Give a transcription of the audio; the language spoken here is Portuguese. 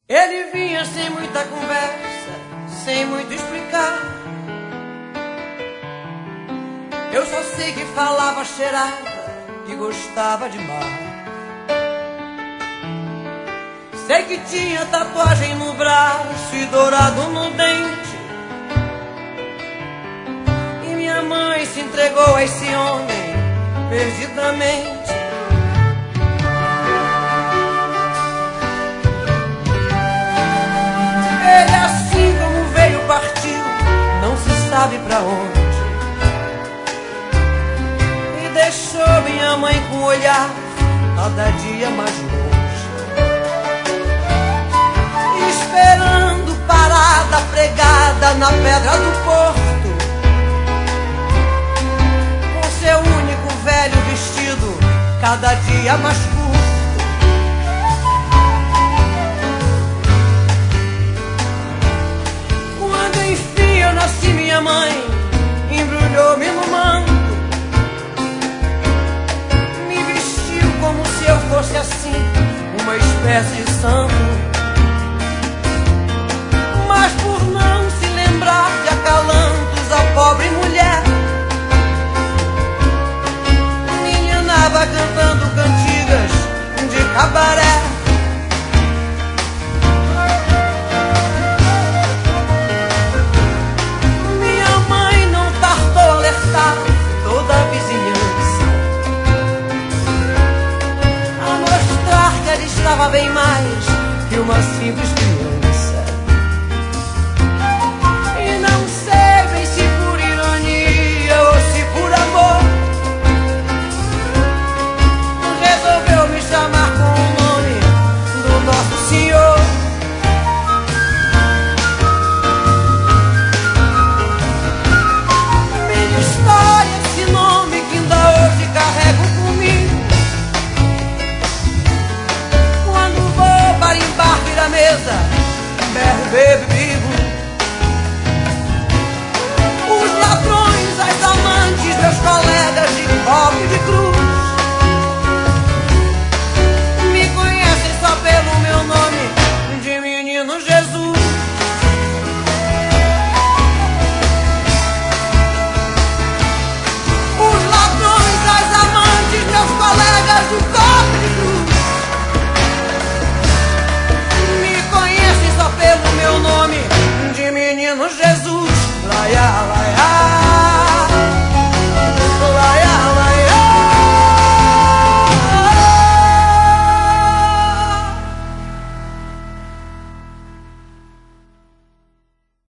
Ele vinha sem muita conversa, sem muito explicar. Eu só sei que falava, cheirava e gostava de mar. Sei que tinha tatuagem no braço e dourado no dente. E minha mãe se entregou a esse homem perdidamente. Ele, assim como veio, partiu, não se sabe pra onde. E deixou minha mãe com o olhar cada dia mais longe, esperando parada, pregada na pedra do porto, com seu único velho vestido cada dia mais curto. Enfim eu nasci, minha mãe embrulhou-me no manto, me vestiu como se eu fosse assim, uma espécie de santo. Mas por não se lembrar de acalantos à pobre mulher, me enganava cantando cantigas de cabaré. Toda a vizinhança a mostrar que ela estava bem mais que uma simples criança. E não sei bem se por ironia ou se por amor, resolveu me chamar com o nome do Nosso Senhor. Carrego comigo quando vou para embarque da mesa, berro, bebo, vivo. Os ladrões, as amantes, meus colegas de copo e de cruz me conhecem só pelo meu nome de Menino Jesus. Meus colegas do copo de cruz me conhecem só pelo meu nome de Menino Jesus.